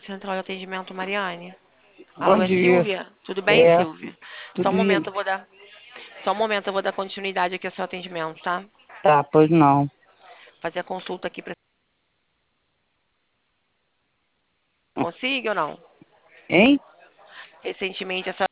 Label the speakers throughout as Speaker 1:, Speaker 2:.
Speaker 1: Central de Atendimento, Mariane.
Speaker 2: Bom
Speaker 1: Alô, é
Speaker 2: dia.
Speaker 1: Silvia? Tudo bem,
Speaker 2: É,
Speaker 1: Silvia? Só
Speaker 2: tudo
Speaker 1: um
Speaker 2: isso.
Speaker 1: momento, eu vou dar continuidade aqui ao seu atendimento, tá?
Speaker 2: Tá, pois não.
Speaker 1: Fazer a consulta aqui pra... Consiga ou não?
Speaker 2: Hein?
Speaker 1: Recentemente, a senhora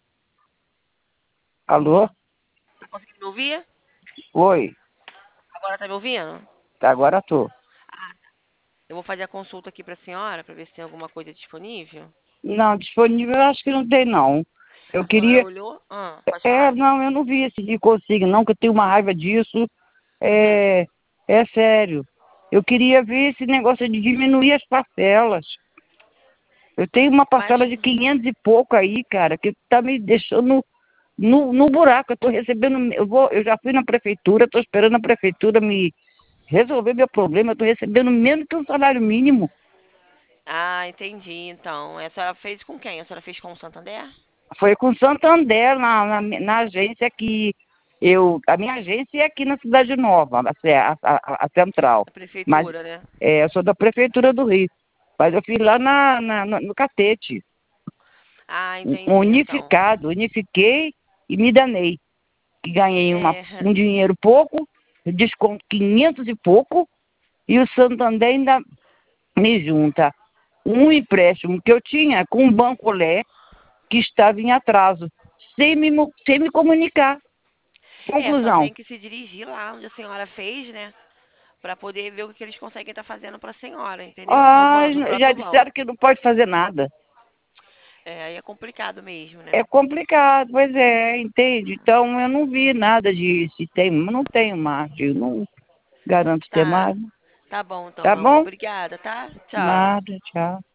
Speaker 2: Alô?
Speaker 1: tá conseguindo me ouvir?
Speaker 2: Oi.
Speaker 1: Agora tá me ouvindo?
Speaker 2: Tá, agora tô.
Speaker 1: Ah, eu vou fazer a consulta aqui pra senhora, pra ver se tem alguma coisa disponível.
Speaker 2: Não, disponível eu acho que não tem, não. Eu
Speaker 1: A senhora
Speaker 2: queria.
Speaker 1: olhou? Pode falar.
Speaker 2: Não, eu não vi esse de consigo, não, que eu tenho uma raiva disso.
Speaker 1: Uhum.
Speaker 2: É, é sério. Eu queria ver esse negócio de diminuir as parcelas. Eu tenho uma
Speaker 1: Mas,
Speaker 2: parcela de 500 e pouco aí, cara, que tá me deixando no buraco. Eu tô recebendo. Eu já fui na prefeitura, tô esperando a prefeitura me resolver meu problema. Eu tô recebendo menos que um salário mínimo.
Speaker 1: entendi, então. A senhora fez com quem? A senhora fez com o Santander?
Speaker 2: Foi com Santander na agência que a minha agência é aqui na Cidade Nova, a central.
Speaker 1: Da
Speaker 2: Mas
Speaker 1: prefeitura, né?
Speaker 2: eu sou da Prefeitura do Rio. Mas eu fiz lá no Catete,
Speaker 1: Entendi, então.
Speaker 2: unifiquei e me danei. Que ganhei
Speaker 1: É,
Speaker 2: um dinheiro pouco, desconto 500 e pouco, e o Santander ainda me junta um empréstimo que eu tinha com um Banco Lé, que estava em atraso, sem me comunicar.
Speaker 1: só
Speaker 2: Conclusão.
Speaker 1: tem que se dirigir lá onde a senhora fez, né? Pra poder ver o que eles conseguem estar fazendo pra senhora, entendeu?
Speaker 2: Ai,
Speaker 1: No
Speaker 2: já
Speaker 1: próprio
Speaker 2: disseram
Speaker 1: banco.
Speaker 2: que não pode fazer nada.
Speaker 1: Aí é complicado mesmo, né?
Speaker 2: É complicado, pois é, entende? Então eu não vi nada de se tem, não tenho margem, eu não garanto ter
Speaker 1: Tá,
Speaker 2: mais.
Speaker 1: tá bom então,
Speaker 2: Tá
Speaker 1: meu amor.
Speaker 2: bom?
Speaker 1: Obrigada, tá? Tchau.
Speaker 2: Nada, tchau.